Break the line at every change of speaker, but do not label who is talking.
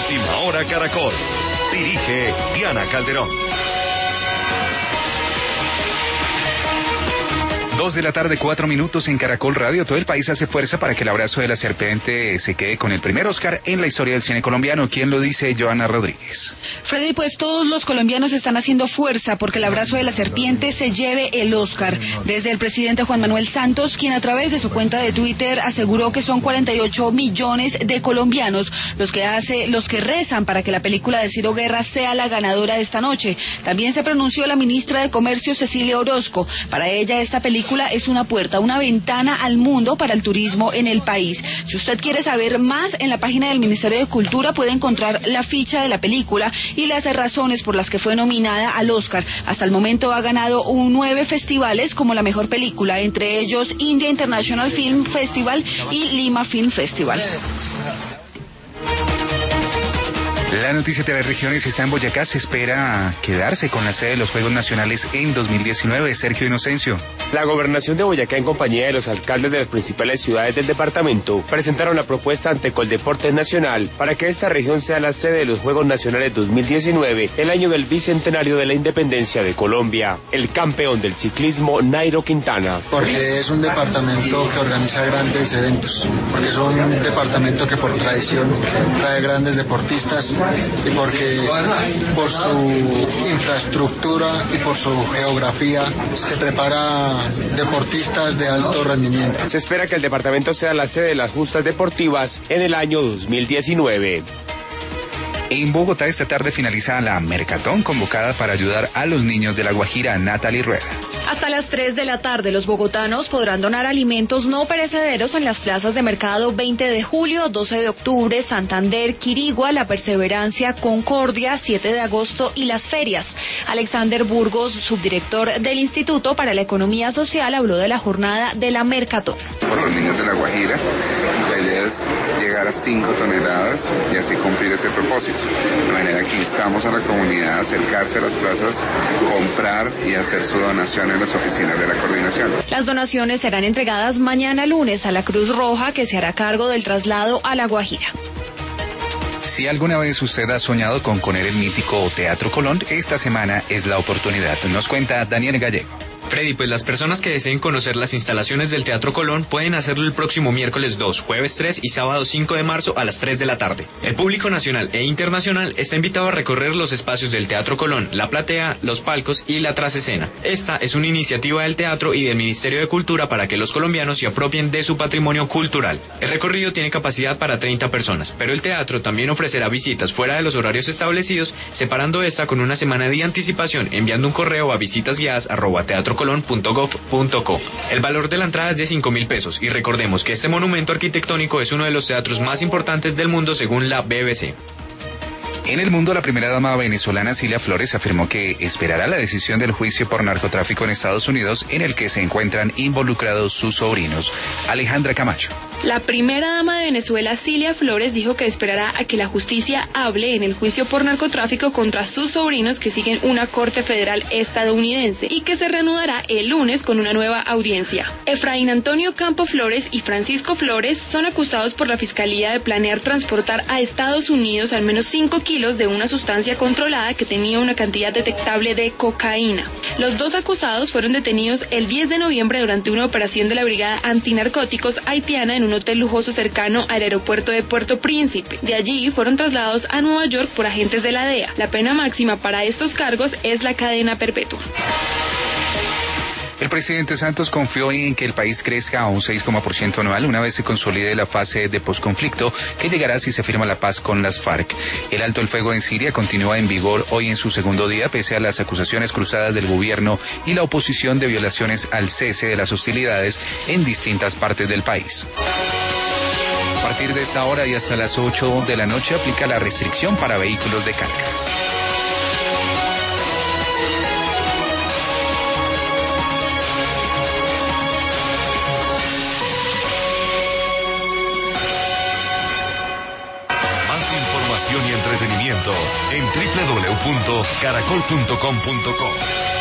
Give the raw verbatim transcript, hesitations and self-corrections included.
Última Hora Caracol. Dirige Diana Calderón.
Dos de la tarde, cuatro minutos en Caracol Radio. Todo el país hace fuerza para que El Abrazo de la Serpiente se quede con el primer Oscar en la historia del cine colombiano. ¿Quién lo dice? Joana Rodríguez.
Freddy, pues todos los colombianos están haciendo fuerza porque El Abrazo de la Serpiente se lleve el Oscar. Desde el presidente Juan Manuel Santos, quien a través de su cuenta de Twitter aseguró que son cuarenta y ocho millones de colombianos los que hace, los que rezan para que la película de Ciro Guerra sea la ganadora de esta noche. También se pronunció la ministra de Comercio, Cecilia Orozco. Para ella esta película es una puerta, una ventana al mundo para el turismo en el país. Si usted quiere saber más, en la página del Ministerio de Cultura puede encontrar la ficha de la película y las razones por las que fue nominada al Oscar. Hasta el momento ha ganado un nueve festivales como la mejor película, entre ellos India International Film Festival y Lima Film Festival.
La noticia de las regiones está en Boyacá. Se espera quedarse con la sede de los Juegos Nacionales en dos mil diecinueve. Sergio Inocencio.
La gobernación de Boyacá, en compañía de los alcaldes de las principales ciudades del departamento, presentaron la propuesta ante Coldeportes Nacional para que esta región sea la sede de los Juegos Nacionales dos mil diecinueve, el año del bicentenario de la independencia de Colombia. El campeón del ciclismo, Nairo Quintana.
Porque es un departamento que organiza grandes eventos, porque es un departamento que por tradición trae grandes deportistas, y porque por su infraestructura y por su geografía se prepara deportistas de alto rendimiento.
Se espera que el departamento sea la sede de las justas deportivas en el año dos mil diecinueve.
En Bogotá esta tarde finaliza la Mercatón convocada para ayudar a los niños de La Guajira. Natalie Rueda.
Hasta las tres de la tarde los bogotanos podrán donar alimentos no perecederos en las plazas de mercado veinte de julio, doce de octubre, Santander, Quirigua, La Perseverancia, Concordia, siete de agosto y las ferias. Alexander Burgos, subdirector del Instituto para la Economía Social, habló de la jornada de la Mercatón.
Por los niños de La Guajira, la idea es llegar a cinco toneladas y así cumplir ese propósito. De manera que instamos a la comunidad a acercarse a las plazas, comprar y hacer su donación en las oficinas de la coordinación.
Las donaciones serán entregadas mañana lunes a la Cruz Roja, que se hará cargo del traslado a La Guajira.
Si alguna vez usted ha soñado con poner el mítico Teatro Colón, esta semana es la oportunidad. Nos cuenta Daniel Gallego.
Freddy, pues las personas que deseen conocer las instalaciones del Teatro Colón pueden hacerlo el próximo miércoles dos, jueves tres y sábado cinco de marzo a las tres de la tarde. El público nacional e internacional está invitado a recorrer los espacios del Teatro Colón, la platea, los palcos y la trasescena. Esta es una iniciativa del teatro y del Ministerio de Cultura para que los colombianos se apropien de su patrimonio cultural. El recorrido tiene capacidad para treinta personas, pero el teatro también ofrecerá visitas fuera de los horarios establecidos, separando esta con una semana de anticipación, enviando un correo a visitasguiadas arroba teatro colón punto gov punto co. El valor de la entrada es de cinco mil pesos y recordemos que este monumento arquitectónico es uno de los teatros más importantes del mundo según la B B C.
En el mundo, la primera dama venezolana Cilia Flores afirmó que esperará la decisión del juicio por narcotráfico en Estados Unidos en el que se encuentran involucrados sus sobrinos. Alejandra Camacho.
La primera dama de Venezuela, Cilia Flores, dijo que esperará a que la justicia hable en el juicio por narcotráfico contra sus sobrinos que siguen una corte federal estadounidense y que se reanudará el lunes con una nueva audiencia. Efraín Antonio Campo Flores y Francisco Flores son acusados por la Fiscalía de planear transportar a Estados Unidos al menos cinco kilos de una sustancia controlada que tenía una cantidad detectable de cocaína. Los dos acusados fueron detenidos el diez de noviembre durante una operación de la Brigada Antinarcóticos haitiana en un hotel lujoso cercano al aeropuerto de Puerto Príncipe. De allí fueron trasladados a Nueva York por agentes de la D E A. La pena máxima para estos cargos es la cadena perpetua.
El presidente Santos confió en que el país crezca a un seis por ciento anual una vez se consolide la fase de posconflicto que llegará si se firma la paz con las FARC. El alto el fuego en Siria continúa en vigor hoy en su segundo día pese a las acusaciones cruzadas del gobierno y la oposición de violaciones al cese de las hostilidades en distintas partes del país. A partir de esta hora y hasta las ocho de la noche aplica la restricción para vehículos de carga.
Y entretenimiento en doble u doble u doble u punto caracol punto com punto co.